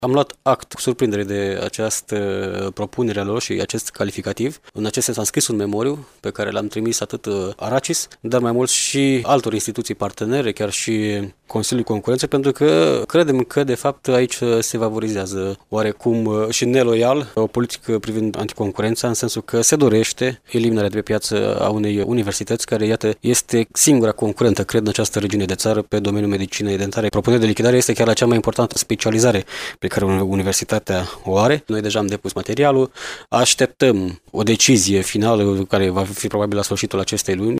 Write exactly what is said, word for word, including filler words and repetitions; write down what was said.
Am luat act cu surprindere de această propunere a lor și acest calificativ. În acest sens am scris un memoriu pe care l-am trimis atât Aracis, dar mai mult și altor instituții partenere, chiar și Consiliul Concurenței, pentru că credem că de fapt aici se favorizează oarecum și neloial o politică privind anticoncurența, în sensul că se dorește eliminarea de pe piață a unei universități care, iată, este singura concurentă, cred, în această regiune de țară pe domeniul medicinei dentare. Propunerea de lichidare este chiar la cea mai importantă specializare pe care universitatea o are. Noi deja am depus materialul, așteptăm o decizie finală care va fi probabil la sfârșitul acestei luni.